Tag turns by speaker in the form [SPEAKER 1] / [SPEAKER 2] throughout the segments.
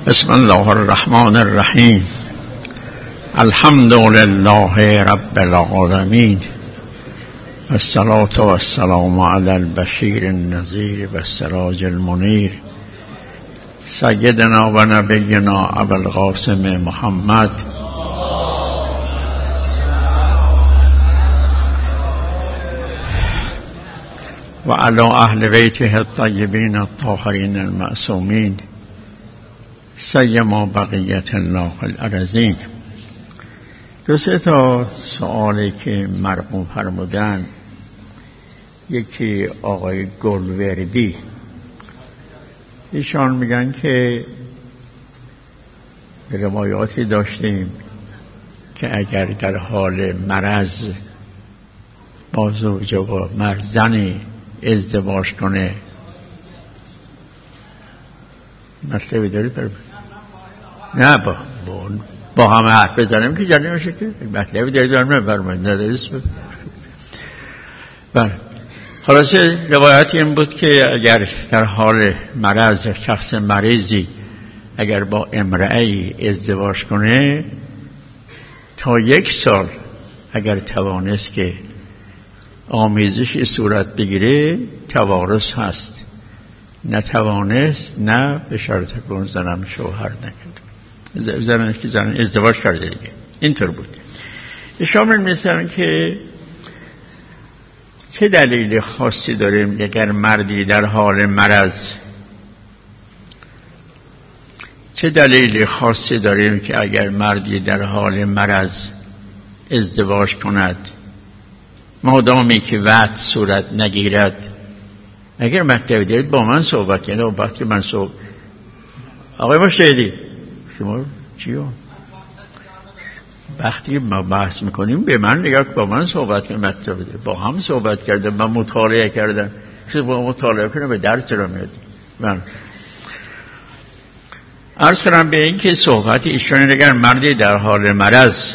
[SPEAKER 1] بسم الله الرحمن الرحیم. الحمد لله رب العالمین، الصلاة والسلام علی البشیر النذیر و السراج المنیر، سیدنا و نبینا ابو القاسم محمد و علی اهل بیته الطیبین الطاهرین المعصومین، سیما بقیت الله الارضین. دو سه تا سوالی که مرحوم فرمودن، یکی آقای گلوردی، ایشان میگن که روایاتی داشتیم که اگر در حال مرض با زوج و زنی ازدواج کنه، مطلبی داری نه با همه حرف بزنیم که جنی میشه که مطلبی داری دارم نبرمید نداریست. خلاصه روایت این بود که اگر در حال مرض شخص مریضی اگر با امرأه‌ای ازدواج کنه، تا 1 سال اگر توانست که آمیزشی صورت بگیره توارث هست، نتوانست نه، به شرط که اون زنم شوهر نکرد، زنم که زن ازدواج کرده دیگه. اینطور بود. شامل می‌سن که چه دلیل خاصی داریم اگر مردی در حال مرض، چه دلیل خاصی داریم که اگر مردی در حال مرض ازدواج کند، مادامی که وقت صورت نگیرد. اگر مکتبی دارید با من صحبت کنید، وقتی من صحبت آقای مشاهدی شما چیو وقتی ما بحث میکنیم به من نگاه، با من صحبت کنید. مکتبی دارید با هم صحبت کردم، من مطالعه کردم، با مطالعه کنم به درس را میاد. من عرض کنم به این که صحبت ایشون اگر مردی در حال مرض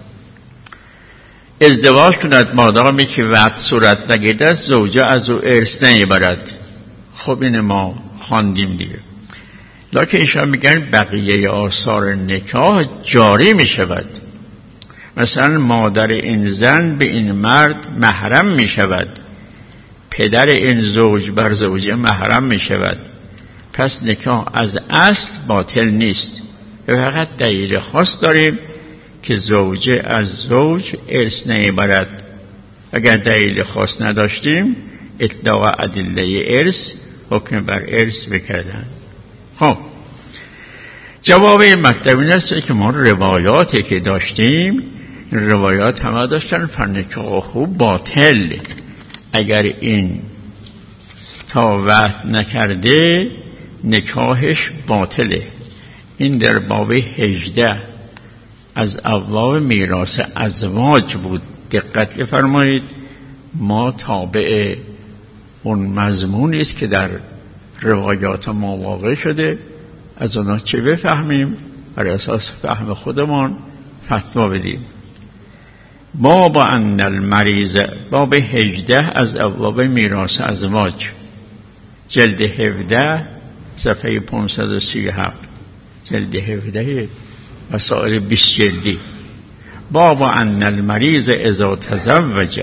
[SPEAKER 1] ازدواج کند، مادامی که وقت صورت نگیرد، زوجه از او ارث نمیبرد. خب این ما خواندیم دیگه. لکن ایشان میگن بقیه آثار نکاح جاری میشود. مثلا مادر این زن به این مرد محرم میشود، پدر این زوج بر زوجه محرم میشود. پس نکاح از اصل باطل نیست، فقط دلیل خاص داریم که زوجه از زوج ارث نمیبرد. اگر دلیل خاص نداشتیم اطلاق ادله ارث حکم بر ارث بکردن. خب جواب این مطلب این است که ما روایاتی که داشتیم، روایات همه داشتن فنکاح خوب باطل، اگر این تا وقت نکرده نکاحش باطله. این در باب 18 از ابواب میراث ازواج بود. دقت بفرمایید، ما تابع اون مضمونی است که در روایات ما واقع شده، از اونا چه بفهمیم، بر اساس فهم خودمان فتوا بدیم. باب ان المریض، باب 18 از ابواب میراث ازواج، جلد 17 صفحه 537، جلد 17 مسائل 20 جلدی. باب ان المریض اذا تزوج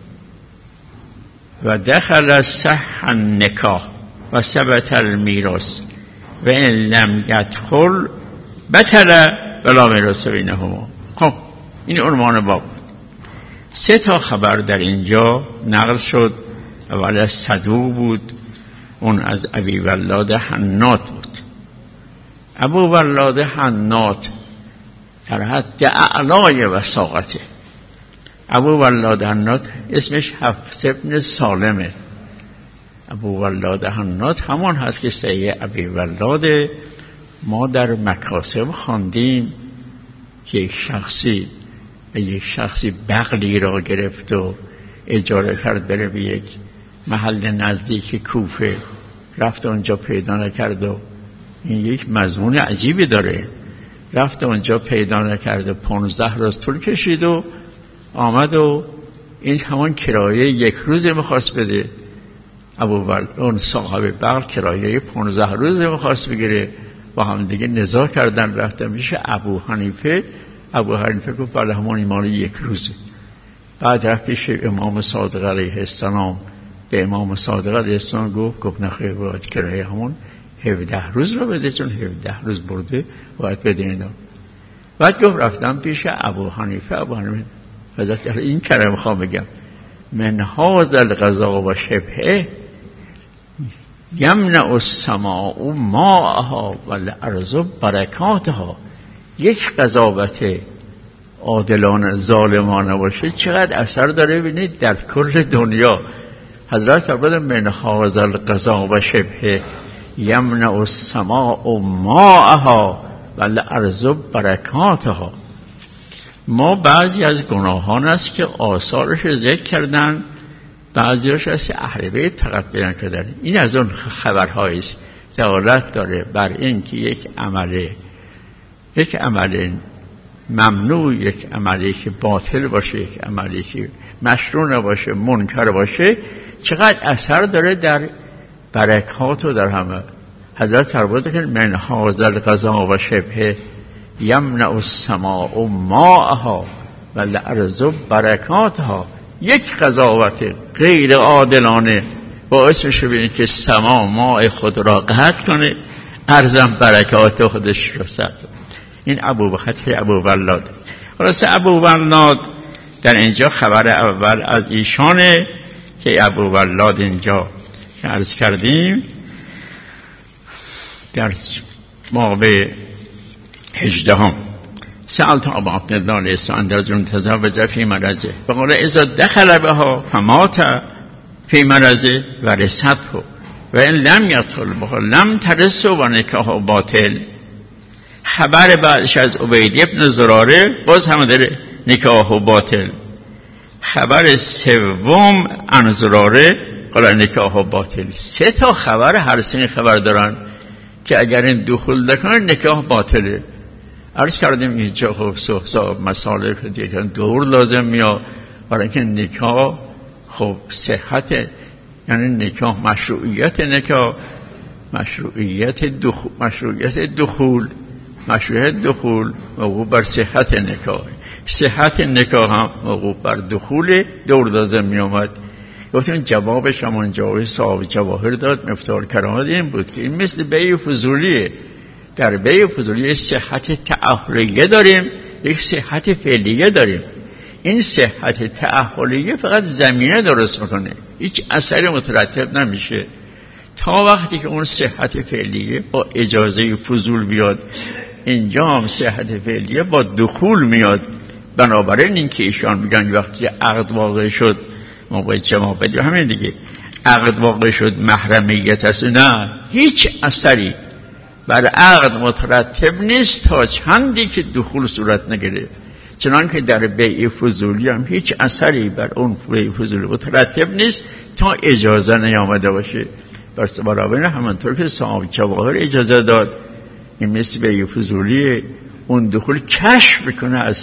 [SPEAKER 1] و دخل صح النکاح و ثبت المیراث و ان لم يدخل بطل ولا میراث بینهما. خب این عنوان باب. 3 تا خبر در اینجا نقل شد. اول از صدوق بود، اون از ابی ولاد حنات بود. ابو ولاد حنات در حد اعلای وثاقته. ابو ولاد حنات اسمش حفص ابن سالمه. ابو ولاد حنات همان هست که صحیح ابی ولاد. ما در مکاسب خواندیم که یک شخصی بغلی را گرفت و اجاره کرد بره به یک محل نزدیک کوفه، رفت اونجا پیدا نکرد و این یک مضمون عجیبی داره. رفت اونجا پیدا نکرد، 15 روز طول کشید و آمد و این همان کرایه 1 روز میخواست بده. اون صاحب بغل کرایه 15 روز میخواست بگیره. با هم دیگه نزاع کردن، رفتن پیش ابو حنیفه گفت بله همون ایمان یک روزه. بعد رفت پیش امام صادق علیه السلام، به امام صادق علیه السلام گفت نخیر باید کرایه همون 17 روز رو بده، چون 17 روز برده باید بده اینا. بعد گفت رفتم پیش ابو حنیفه حضرت این کلمه میخوام بگم، من هذا القضاء و شبهه یمنع السماء ماءها والارض برکاتها. یک قضاوت عادلانه ظالمانه باشه چقدر اثر داره ببینید در کل دنیا. حضرت فرمودن من هذا القضاء و شبهه یمنع السماء ماءها والارض برکاتها. ما بعضی از گناهان است که آثارش ذکر کردن، بعضیش از اهل بیت فقط بیان کردن. این از اون خبرهایی است دلالت داره بر این که یک عمل ممنوع، یک عملی که باطل باشه، یک عملی که مشروع باشه، منکر باشه، چقدر اثر داره در برکات و در همه. حضرت فرمودند که من هذا القضاء و شبهه یمنع السماء ماءها والارض برکاتها. یک قضاوت غیر عادلانه باعث میشه ببینید که سما ماء خود را قطع کنه، ارضم برکات خودش رو سد. این ابو ولاد. خلاصه ابو ولاد در اینجا خبر اول از ایشانه که ابو ولاد اینجا عرض کردیم در باب 18 سألت ابا عبدالله علیه السلام در جون تزوج فی مرضه فقال اذا دخل بها فمات فی مرضه ورثته و این لم یدخل بها لم ترثه و نکاح باطل. خبر بعدش از عبید ابن زراره باز هم داره نکاح باطل. خبر سوم عن زراره قال نکاح باطل. 3 تا خبر، هر 3 خبر دارن که اگر این دخول نکنه نکاح باطله. عرض کردیم اینجا خب مسائل دیگه دور لازم میاد برای اینکه نکاح خب صحت، یعنی نکاح مشروعیت نکاح، مشروعیت دخول موقوف بر صحت نکاح، صحت نکاح هم موقوف بر دخول دور لازم می آمد. گفتیم جوابش همون جواب صاحب جواهر داد مفتاح الکرامات این بود که این مثل بیع فضولیه. در بیع فضولی صحت تأهلیه داریم، یک صحت فعلیه داریم. این صحت تأهلیه فقط زمینه درست میکنه، هیچ اثری مترتب نمیشه تا وقتی که اون صحت فعلیه با اجازه فضول بیاد. اینجا هم صحت فعلیه با دخول میاد. بنابراین این که ایشان میگن وقتی عقد واقع شد ما باید جماع بدیم، همین دیگه عقد واقع شد محرمیت است، نه هیچ اثری بر عقد مترتب نیست تا چندی که دخول صورت نگیره. چنان که در بیع فضولی هم هیچ اثری بر اون بیع فضولی مترتب نیست تا اجازه نیامده باشه. بس برابر همانطور که صاحب جواهر اجازه داد، این مثل بیع فضولی اون دخول کشف بکنه از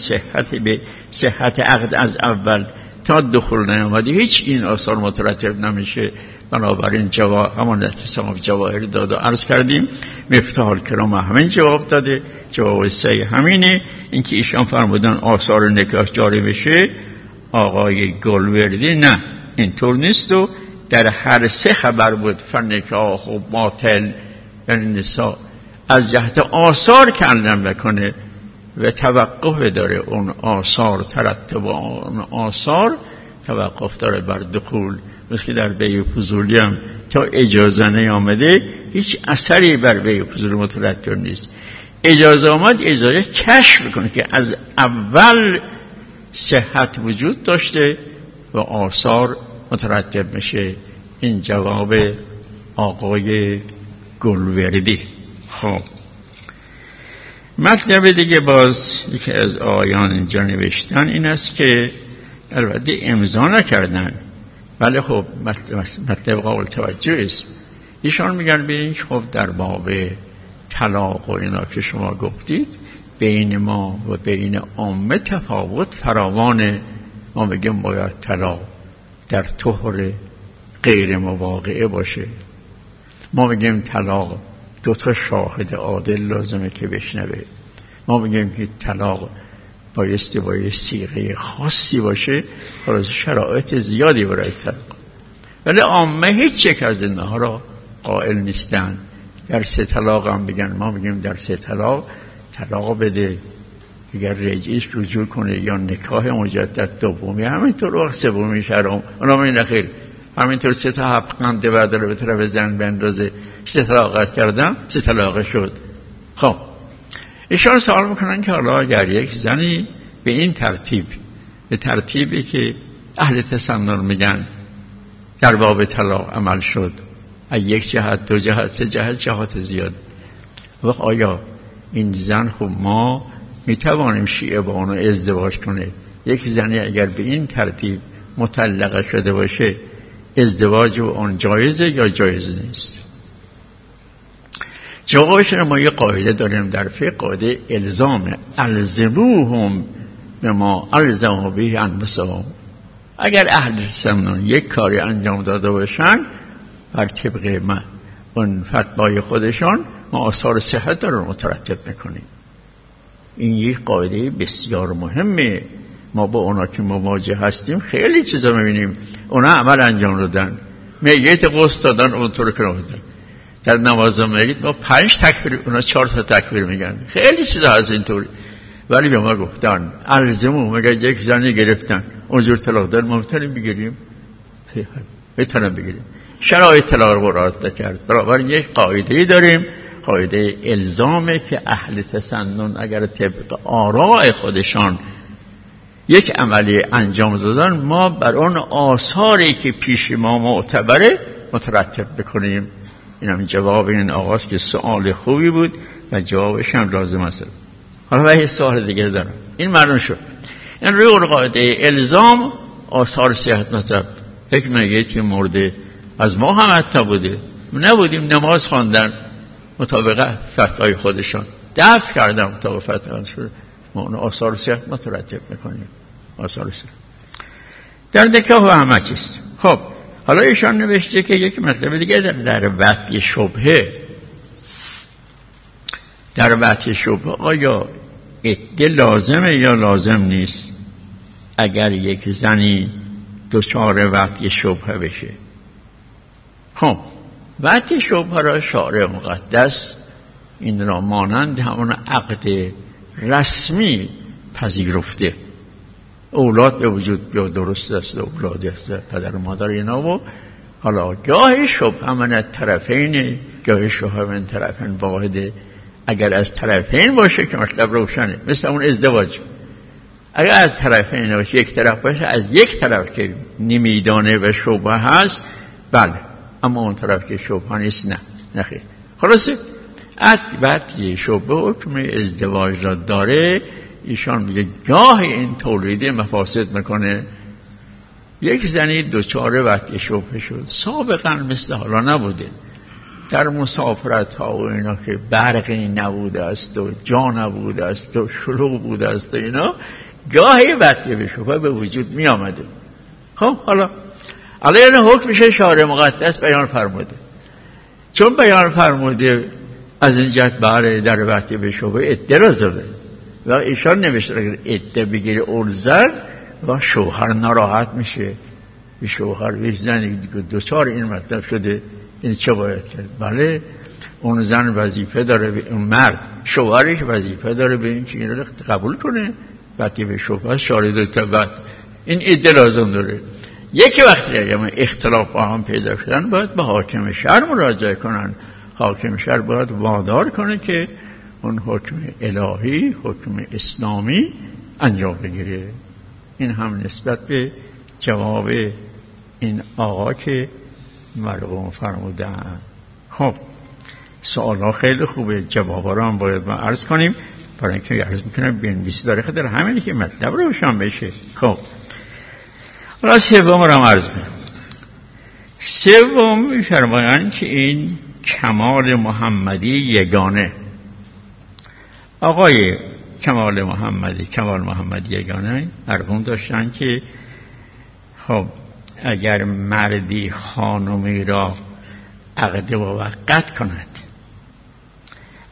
[SPEAKER 1] صحت عقد از اول تا دخول نیامده هیچ این آثار مترتب نمیشه. بنابراین جواب همان صاحب جواهر داد و عرض کردیم مفتاح الکرام همین جواب داده. جواب صحیح همینه، اینکه ایشان فرمودن آثار نکاح جاری بشه. آقای گلوردی نه اینطور نیست و در هر 3 خبر بود فنکاح و باطل، یعنی نساء از جهت آثار کلم بکنه و توقف داره اون آثار، ترتب اون آثار توقف داره بر دخول. مثل که در بیع فضولی هم تا اجازه نیامده هیچ اثری بر بیع فضولی مترتب نیست. اجازه آمد اجازه کشف کنه که از اول صحت وجود داشته و آثار مترتب میشه. این جواب آقای گلوردی. خب مطلب دیگه باز یکی از آیان اینجا نوشتن این است که البته امضا نکردن ولی خب مطلب قابل توجه است. ایشان میگن ببینید خب در باب طلاق و اینا که شما گفتید بین ما و بین عامه تفاوت فراوانه. ما میگیم باید طلاق در طهر غیر مواقعه باشه، ما میگیم طلاق دو تا شاهد عادل لازمه که بشنوه. ما میگیم که طلاق بایستی با یه صیغه خاصی باشه، خلاص شرایط زیادی برای طلاق، ولی عامه هیچ یک از اینها را قائل نیستن. در 3 طلاق هم بگن، ما میگیم در 3 طلاق بده، اگر رجعیش رجوع کنه یا نکاح مجدد دومی، همینطور وقت سومی حرام. اونا میگن خیر همینطور 3 تا حقنده بعد رو به طرف زن بندازه، 3 طلاق کردم 3 طلاق شد. خب ایشان سوال میکنن که حالا اگر یک زنی به این ترتیب، به ترتیبی که اهل تسنن میگن در باب طلاق عمل شد، از 1 جهت 2 جهت 3 جهت جهات زیاد، وقت آیا این زن خب ما میتوانیم شیعه با اونو ازدواج کنه؟ یک زنی اگر به این ترتیب مطلقه شده باشه ازدواج با اون جایزه یا جایز نیست؟ جوابش ما یه قاعده داریم در فقه، قاعده الزام، الزموهم بما الزموا به انفسهم. اگر اهل تسنن یک کاری انجام داده باشن بر طبق اون فتوای خودشان، ما آثار صحت داره مترتب میکنیم. این یک قاعده بسیار مهمه. ما با اونا که مواجه هستیم خیلی چیزا میبینیم اونا عمل انجام دادن، میت غسل دادن اونطور که دادن، در نماز میت ما 5 تکبیر اونا 4 تا تکبیر میگن، خیلی چیزا هست اینطوری. ولی به ما گفتن الزمو، مگر یک زنی گرفتن اونجور طلاق دادن، ما میتونیم بگیریم؟ میتونیم بگیریم. شرایط طلاق رو رعایت نکرد. برابر یک قاعده داریم، قاعده الزامه که اهل تسنن اگر طبق آراء خودشان یک عملی انجام دادن، ما بر اون آثاری که پیش ما معتبره مترتب بکنیم. این هم جواب این آقاست که سوال خوبی بود و جوابش هم لازم است. حالا یه سوال دیگه دارم. این معلوم شد. این روی قاعده الزام آثار صحت مطلب. یک میگه که مرده از ما هم حتی بوده، نبودیم نماز خواندن مطابق فتوای خودشان، دفع کردن مطابق فتوای شد، ما اون آثار صحت مترتب میکنیم. آثار صحت در نکاح و همه چیز. خب حالا ایشان نوشته که یک مطلب دیگه در وقتی شبهه، در وقتی شبهه آیا عده لازمه یا لازم نیست اگر یک زنی دچار وقتی شبهه بشه؟ خب وقتی شبهه را شارع مقدس این را مانند همون عقد رسمی پذیرفته. اولاد به وجود بیا، درست است، اولاد است، پدر و مادر اینا. و حالا گاهی شبهه من طرفین، گاهی شبهه من طرفین واحده. اگر از طرفین باشه که مطلب روشنه، مثل اون ازدواج. اگر از طرفین باشه، یک طرف باشه، از یک طرف که نمیدانه و شبهه هست، بله، اما اون طرف که شبهه نیست نه، نخیر. خلاصه بعد شبهه حکم ازدواج را داره. ایشان میگه گاه این تولید مفاسد میکنه. یک زنی دوچاره وقتی شبهه شد، سابقا مثل حالا نبوده، در مسافرت ها و اینا که برقی نبوده است و جا نبوده است و شلوغ بوده است و اینا، گاهی وقتی به شبهه به وجود می آمده. خب حالا این حکم میشه شارع مقدس بیان فرموده. چون بیان فرموده از این جهت باره در وقتی به شبهه عده را زده و ایشان نوشته اگر عده بگیره اون زن و شوهر ناراحت میشه. به شوهر به زنی که دوچار این مطلب شده این چه باید کرد؟ بله، اون زن وظیفه داره، اون مرد شوهرش وظیفه داره به این که این رو قبول کنه. وقتی به شبهه شارع تا بعد این عده لازم داره. یکی وقتی اگر اختلاف با هم پیدا شدن باید به حاکم شهر مراجعه کنن. حاکم شهر باید وادار کنه که اون حکم الهی، حکم اسلامی انجام بگیره. این هم نسبت به جواب این آقا که مرحوم فرمودن. خب سوال ها خیلی خوبه، جواب ها هم باید ما عرض کنیم، برای اینکه عرض میکنم بنویسی داره خیلی همینی که مطلب رو بشن بشه. خب حالا سوم رو هم عرض کنم. سوم می‌فرمایند که این کمال محمدی یگانه. آقای کمال محمدی یگانه مرحوم داشتن که خب اگر مردی خانمی را عقد موقت کند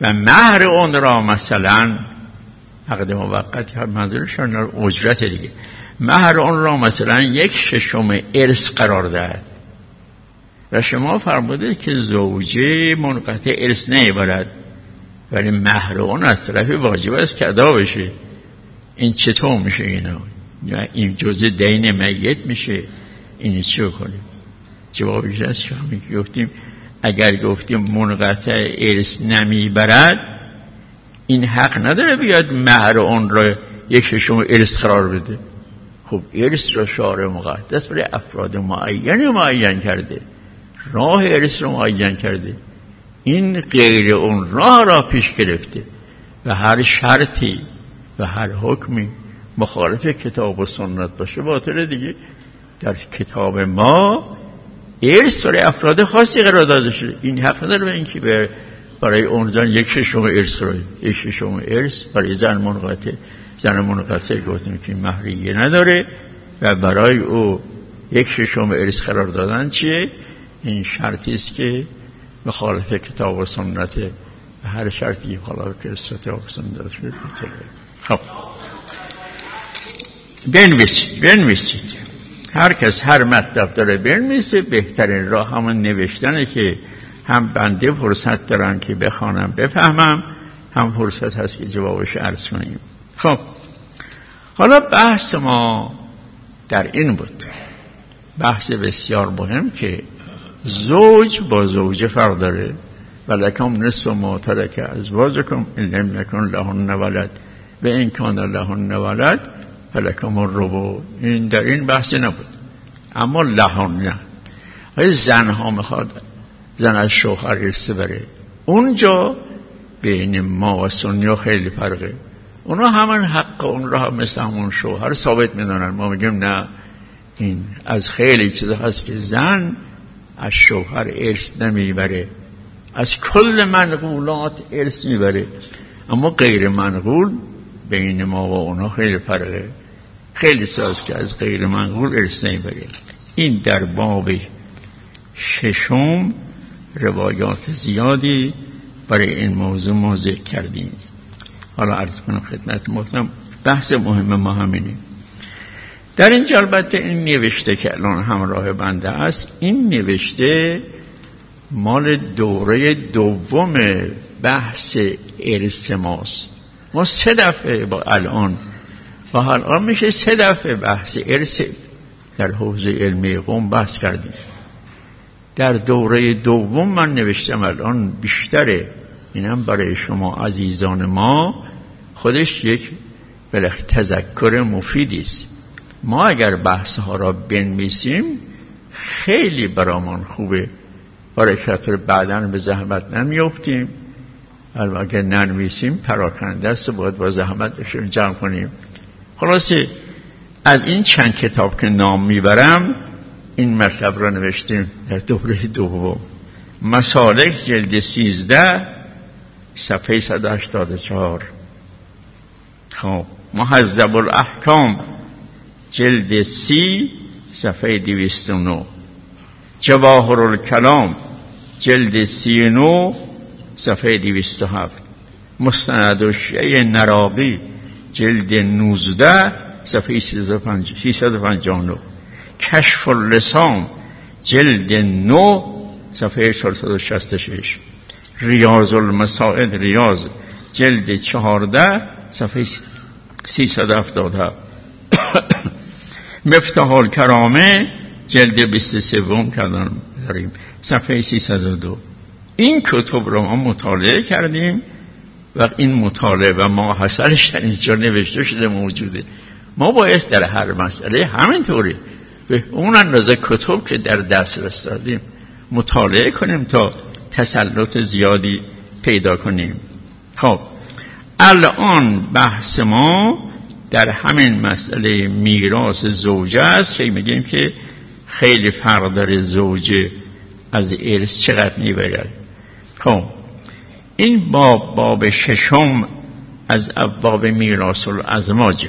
[SPEAKER 1] و مهر اون را مثلا عقد موقت منظورشان اجرت دیگه، مهر اون را مثلا 1/6 ارث قرار دهد و شما فرمودید که زوجه منقطع ارث نمیبرد ولی مهر اون از طرف واجب است که ادا بشه. این چطور میشه اینا؟ یا این جزء دین میت میشه؟ این چی کنیم؟ جوابش از شما گفتیم اگر گفتیم منقطع ارث نمیبرد این حق نداره بیاد مهر اون را 1/6 ارث قرار بده. خب ارث را شارع مقدس برای افراد معین کرده، راه ارث را معین کرده، این غیر اون راه را پیش گرفته و هر شرطی و هر حکمی مخالف کتاب و سنت باشه باطله دیگه. در کتاب ما ارث برای افراد خاصی قرار داده شده، این حق نداره به اینکه برای اون زن 1/6 ارث قرار 1/6 ارث برای زن منقطع گفتیم که مهریه نداره و برای او 1/6 ارث قرار دادن چیه؟ این شرطی است که مخالف کتاب و سنت و هر شرطی مخالف کتاب و سنت شده. خب بنویسید هر کس هر مطلب داره بنویسه. بهترین راه همون نوشتنه که هم بنده فرصت دارم که بخوانم بفهمم، هم فرصت هست که جوابش عرض کنیم. خب حالا بحث ما در این بود، بحث بسیار مهم که زوج با زوجه فرق داره و لکم نصف ما ترک ازواجکم ان لم یکن لهن ولد و ان کان لهن ولد فلکم الربع. این در این بحث نبود، اما لهن نه. زنها میخواد زن از شوهر ارث بره، اونجا بین ما و سنیا خیلی فرقه. اونا همان حق اون را هم مثل همون شوهر ثابت میدونن، ما میگیم نه، این از خیلی چیزا هست که زن از شوهر ارث نمیبره، از کل منقولات ارث میبره، اما غیر منقول بین ما و اونا خیلی فرقه. خیلی ساز که از غیر منقول ارث نمیبره. این در باب 6 روایات زیادی برای این موضوع ما ذکر کردیم. حالا عرض کنم خدمت محترم بحث مهم ما همینه. در اینجا البته این نوشته که الان همراه بنده است، این نوشته مال دوره دوم بحث ارث ماست. ما 3 دفعه با الان میشه 3 دفعه بحث ارث در حوزه علمی قوم بحث کردیم. در دوره دوم من نوشتم الان بیشتره، اینم برای شما عزیزان ما خودش یک تذکر مفیدی است. ما اگر بحث ها را بنویسیم خیلی برامان خوبه، برای خاطر بعداً به زحمت نمیافتیم. اگر ننویسیم پراکنده است، باید با زحمت بشیم جمع کنیم. خلاصه از این چند کتاب که نام میبرم این مطلب را نوشتیم در دوره دوم. مسالک جلد 13 صفحه 184. خب مهذب الاحکام جلد 30 صفحه 209. جواهر الکلام جلد 39 صفحه 207. مستند الشیء نراقی جلد 19 صفحه 359. کشف اللسان جلد 9 صفحه 466. ریاض المسائل ریاض جلد 14 صفحه 377. مفتاح الکرامه جلد 23 کردن داریم صفحه 302. این کتب رو ما مطالعه کردیم و این مطالعه و ماحصلش در اینجا نوشته شده موجوده. ما باید در هر مسئله همینطوری به اون اندازه کتب که در دسترس داریم مطالعه کنیم تا تسلط زیادی پیدا کنیم. خب الان بحث ما در همین مسئله میراث زوجه است که میگیم که خیلی فرق داره زوجه از ارث چقدر میبرد. خب این باب 6 از ابواب میراث الازواج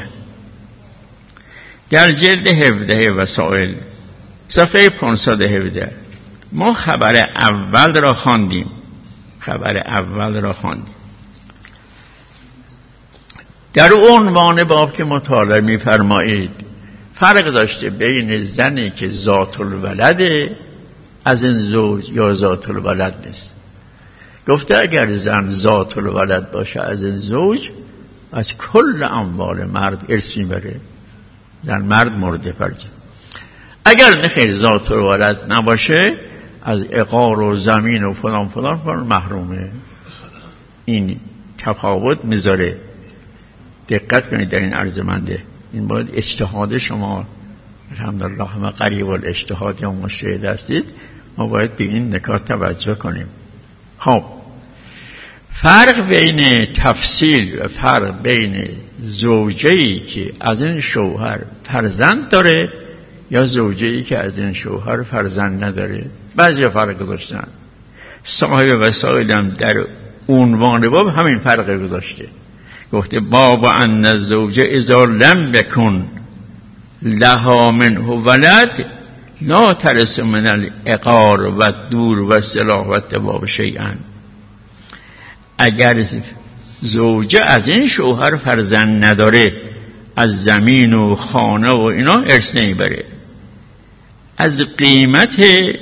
[SPEAKER 1] در جلد 17 وسائل صفحه 517 ما خبر اول را خواندیم. در عنوان باب که مطالعه می‌فرمایید فرق داشته بین زنی که ذات الولده از این زوج یا ذات الولد نیست. گفته اگر زن ذات الولد باشه از این زوج، از کل اموال مرد ارث میبره، زن مرد مورد فرض. اگر نخیر ذات الولد نباشه از عقار و زمین و فلان فلان فلان محرومه. این تفاوت میذاره. دقت کنید در این ارزمنده. این باید اجتهاد شما، الحمدلله همه قریب الاجتهاد یا مجتهد هستید، ما باید به این نکات توجه کنیم. خب فرق بین تفصیل و فرق بین زوجه‌ای که از این شوهر فرزند داره یا زوجه‌ای که از این شوهر فرزند نداره، بعضی فرق گذاشتن. صاحب وسائل هم در عنوان باب همین فرق گذاشته. گفته باب ان الزوجه اذا لم یکن لها منه ولد لا ترث من العقار و دور و صلاح و الدواب شیئا. اگر زوجه از این شوهر فرزند نداره، از زمین و خانه و اینا ارث نمیبره، از قیمت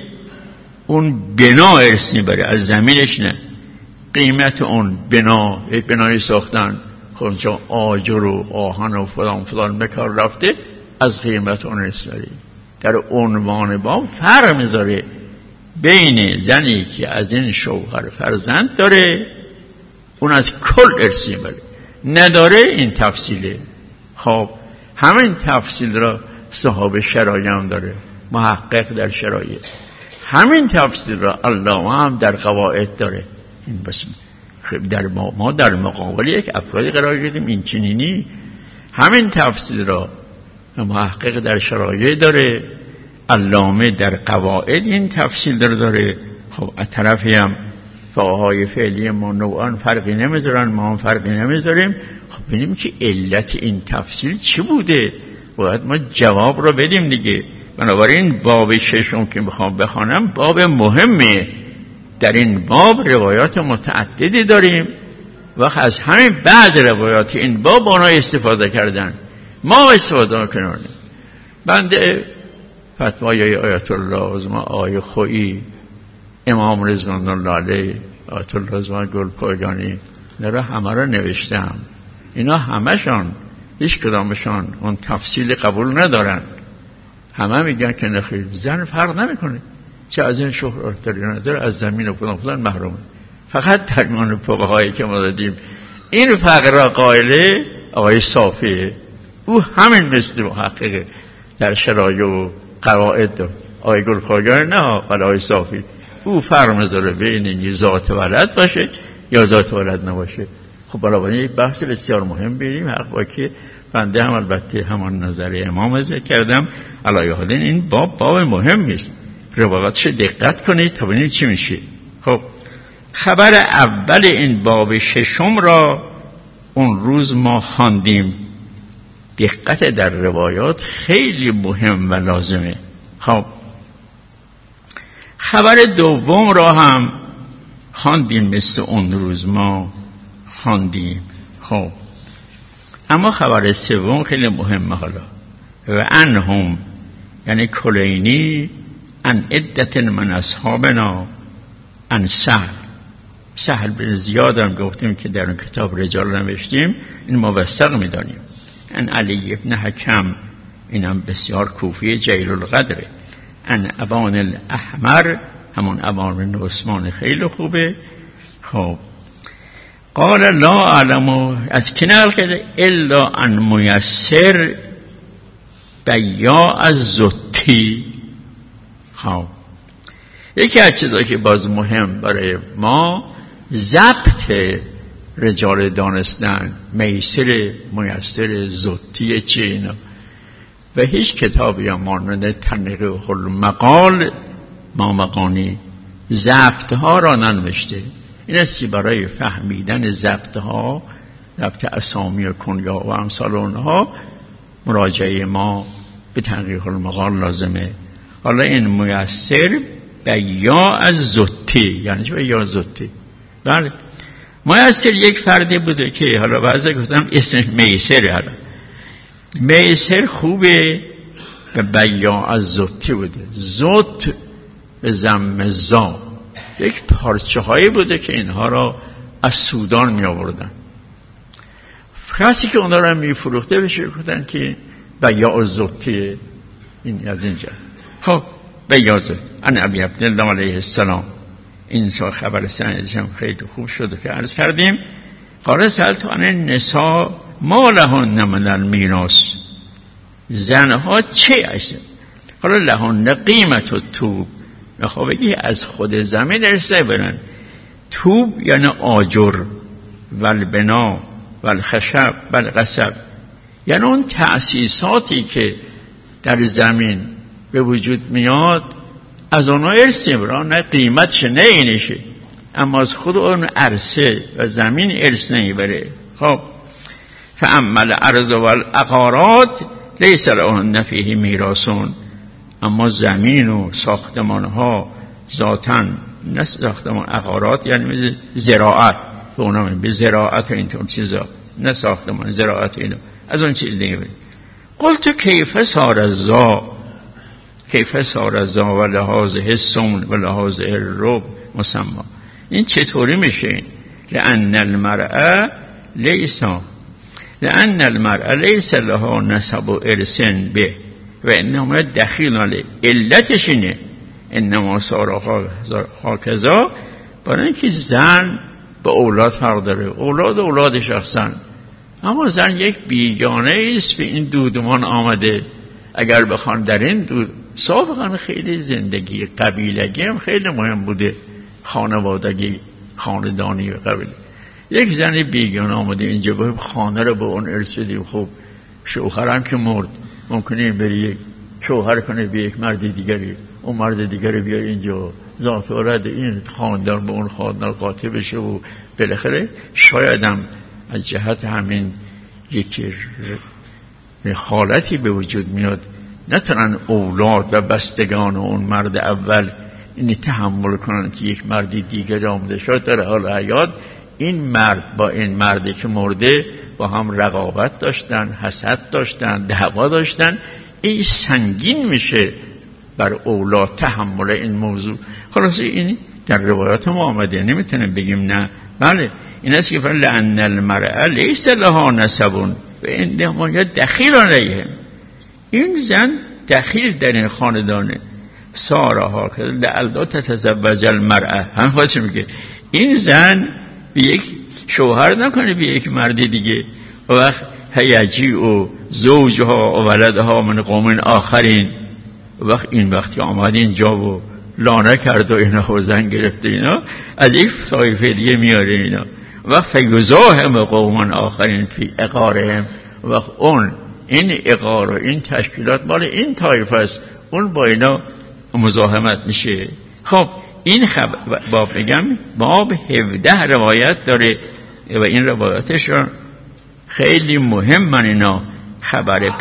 [SPEAKER 1] اون بنا ارث میبره، از زمینش نه. قیمت اون بنای ساختن خونچه آجر و آهن و فلان فلان بکار رفته، از قیمت اون ارث میبره. در عنوان باب فرق میذاره بین زنی که از این شوهر فرزند داره، اون از کل ارث میبره، نداره این تفصیله. خب همین تفصیل را صحابه شرایع هم داره، محقق در شرایع. همین تفصیل را علامه هم در قواعد داره. این بس در ما در مقابل یک افرادی قرار گرفتیم این چنینی. همین تفصیل را محقق در شرایع داره، علامه در قواعد این تفصیل داره. خب از طرفی هم فقهای فعلی ما نوعا فرقی نمیذارن، ما هم فرقی نمیذاریم. خب ببینیم که علت این تفصیل چی بوده، باید ما جواب رو بدیم دیگه. بنابراین باب ششم که میخوام بخوانم باب مهمه. در این باب روایات متعددی داریم و از همین بعد روایات این باب آنها استفاده کردن، ما استفاده کنیم. بنده فتوای آیت الله عظمی آقای خویی، امام رضوان الله علیه، آیت الله عظمی گلپایگانی، اینا همه را نوشتم. اینا همشان هیچ کدامشان اون تفصیل قبول ندارن. همه میگن که نخیر زن فرق نمیکنه، چه از این شوهر داری نداره، از زمین و فلان فلان محرومه. فقط در میان فقهایی که ما دادیم این فرق را قائل آقای صافیه. او همین مثل محقق در شرایع و قواعد داد. آقای گلپایگانی نه، ولی آقای صافی او فرق میذاره بین این ذات ولد باشه یا ذات ولد نباشه. خب بنابراین یک بحث بسیار مهم بریم. حق با که بنده هم البته همان نظر امام ذکر کردم. علی حال این باب مهم است، روایاتش دقت کنید تا ببینید چی میشه. خب خبر اول این باب ششم را اون روز ما خواندیم. دقت در روایات خیلی مهم و لازمه. خب خبر دوم را هم خواندیم، مثل اون روز ما خواندیم. خب اما خبر سوم خیلی مهمه. حالا و انهم یعنی کلینی ان عدت من اصحابنا ان سهل بن زیاد هم گفتیم که در اون کتاب رجال نوشتیم، این موثق میدانیم. ان علی ابن حکم، اینم بسیار کوفی جلیل القدره. ان ابان الاحمر، همون ابان بن عثمان خیلی خوبه. خب قال لا اعلم، از کی نقل کرده؟ الا ان میسر بیا از زتی. خب یکی از چیزایی که باز مهم برای ما ضبط رجال دانستن، میسر، میسر، زتی چه اینا. و هیچ کتابی هم مانند تنقیح المقال ما مقانی ضبط ها را ننوشته. این است که برای فهمیدن ضبط ها، ضبط اسامی و کنیا و امثال اونها، مراجعه ما به تنقیح المقال لازمه. حالا این میسر بیا از زتی، یعنی چه بیا زتی؟ بله. میسر یک فردی بوده که حالا بعضی گفتم اسمش میسره. حالا میسر خوبه به بیاع از زدتی بوده. زد به ضم زا یک پارچه هایی بوده که اینها را از سودان می آوردن. کسی که اونها را می فروخته بشه گفتن که بیاع از زدتی. این از اینجا. خب بیاع زد ان ابی عبدالله علیه السلام. این خبر سندش هم خیلی خوب شده که عرض کردیم. قال سألت عن النساء ما لهن من المیراث. زنها چه هستن؟ قال لهن قیمت الطوب. خب بگی از خود زمین ارثه برن. طوب یعنی آجر والبنا والخشب والقصب، یعنی اون تأسیساتی که در زمین به وجود میاد از اونها ارثه برن. نه قیمتش نه اینشه، اما از خود اون عرصه و زمین ارث نمیبره. خب فاما الارض والعقارات لیس لهن فیه میراثون. اما زمین و ساختمان ها ذاتاً، نه ساختمان، عقارات یعنی مثل زراعت، به اونا به زراعت و اینطور چیزا، نه ساختمان، زراعت اینا، از اون چیز نمیبره. قلت کیف صار الزا، کیف صار الزا و لحاظه السمن و لحاظه الرب مسمى. این چطوری میشه؟ لأن المرأة لیس لها نسب و ارث به و انما دخیل علی. علتش اینه انما صار هکذا، برای اینکه زن به اولاد فرق داره، اولاد شخصا، اما زن یک بیگانه است به این دودمان آمده. اگر بخوان در این سابقا خیلی زندگی قبیلگی هم خیلی مهم بوده، خانوادگی، خاندانی و قبیله. یک زن بیگانه آمده اینجا باید خانه رو به اون ارث بدیم. خب شوهرم که مرد، ممکنه بری یک شوهر کنه به یک مرد دیگری، اون مرد دیگری بیاد اینجا، ذات ورد این خاندان به اون خاندان قاطع بشه و بالاخره شایدم از جهت همین یک حالتی به وجود میاد نتونن اولاد و بستگان اون مرد اول اینی تحمل کنن که یک مرد دیگر آمده. شاید در حال حیات این مرد با این مردی که مرده با هم رقابت داشتن، حسد داشتن، دعوا داشتن. این سنگین میشه بر اولاد تحمل این موضوع. خلاص این در روایات ما آمده، نمیتونیم بگیم نه. بله این است که لأن المرأة لیس لها نسب و انما دخیل علیهم. این زن دخیل در این خاندانه. سارها که لعل تتزوج المرأة، هم خودش میگه این زن به یک شوهر نکنه به یک مرد دیگه، و وقت هیجی و زوجها و ولدها من قوم آخرین، و وقت این وقتی آمد اینجا و لانه کرد و اینا و زن گرفته اینا از یک طایفه دیگه میاره اینا، وقت فیزاهم قوم آخرین فی اقارهم، وقت اون این اقار و این تشکیلات مال این طایفه است، اون با اینا مزاحمت میشه. خب این باب میگم باب 17 روایت داره و این روایتش رو خیلی مهم. من اینا خبر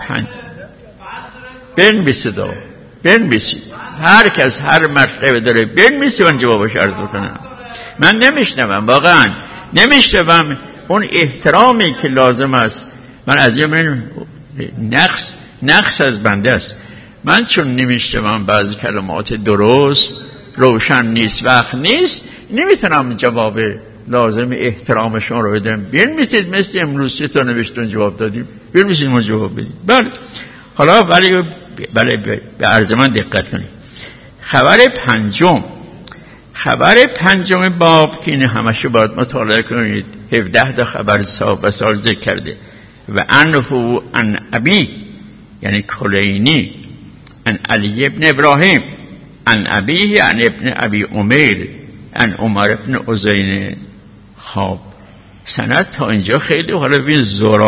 [SPEAKER 1] بنویسید هر کس هر مطلب داره بنویسید من جوابش عرض کنم. من نمیشنوم، واقعا نمیشنوم اون احترامی که لازم است. من از این نقص از بنده است. من چون نمیشنوم بعضی کلمات درست روشن نیست، وقت نیست، نمیتونم جواب لازم احترامشون رو بدم. بنویسید مثل امروز تا نوشتون جواب دادیم، بنویسید ما جواب بدیم. بله حالا بله به عرض من دقت کنید. خبر پنجم باب که این همشه باید مطالعه کنید. 17 تا خبر صاحب سال ذکر کرده. و انهو ان ابی یعنی کلینی ان علی ابن ابراهیم ان ابیه ان ابن ابی امیر ان عمر ابن عزین. خب سند تا اینجا خیلی. حالا ببین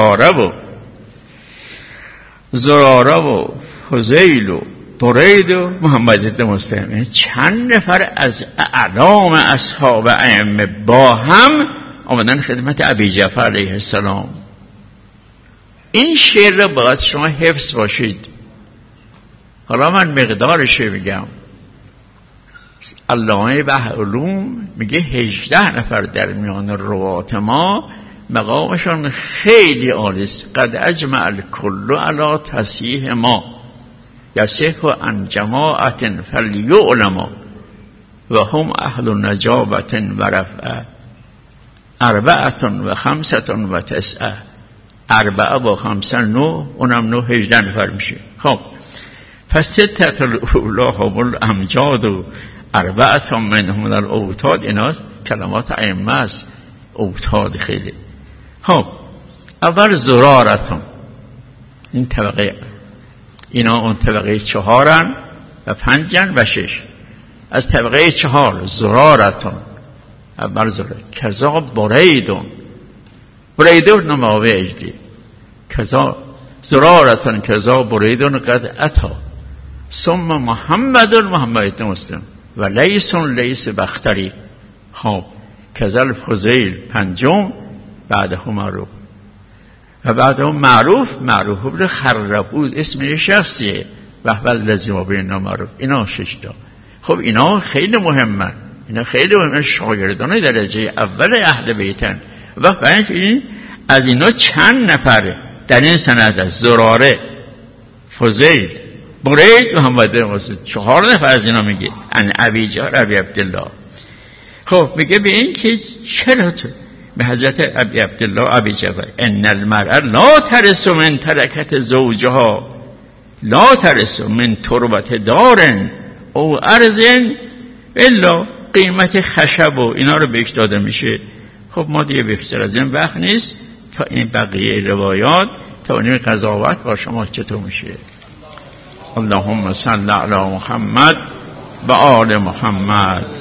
[SPEAKER 1] زراره و فضیل و برید و محمد ابن مسلم، چند نفر از اعلام اصحاب ائمه با هم آمدن خدمت ابی جعفر علیه السلام. این شعر رو باید شما حفظ باشید. حالا من مقدارش میگم. علامه بحر علوم میگه 18 نفر در میان روات ما مقامشان خیلی عالی است. قد اجمع الکل علی تصحیح ما یصح عن جماعة فلیعلم و هم اهل نجابة و رفعه 4 و 5 و 9 4 با 5 9 اونم 9 18 نفر میشه. خب فستة الاولی هم الامجاد و 4 منهم الاوتاد. اینا کلمات ائمه است. اوتاد خیلی. خب اول زرارتون، این طبقه، اینا اون طبقه 4 و 5 و 6. از طبقه 4 زرارتون اول زرار کذا بریدون نماوه اجلی کذا زرارتون کذا بریدون قد اتا ثم محمد مسلم و لیس بختری. خب کذا الفضیل 5 بعده معروف و بعده معروف بود خربود اسم شخصیه و اول لازم بین معروف. اینا 6 تا. خب اینا خیلی مهمن، اینا خیلی مهمن، شاگردان درجه اول اهل بیتن. و بعد این از اینا چند نفره در این سند است؟ زراره، فضیل، برید و محمد مسلم. 4 نفر از اینا میگه ان ابی جعفر ابی عبدالله. خب میگه به این که چرا تو به حضرت ابی عبدالله ابی جعفر ان المرأة لا ترث من ترکت زوجها لا ترث من تربت دارن او ارزن الا قیمت خشب و اینا رو بهش داده میشه. خب ما دیگه بیشتر از این وقت نیست تا این بقیه روایات تا این قضاوت با شما چطور میشه. اللهم صل علی محمد و آل محمد.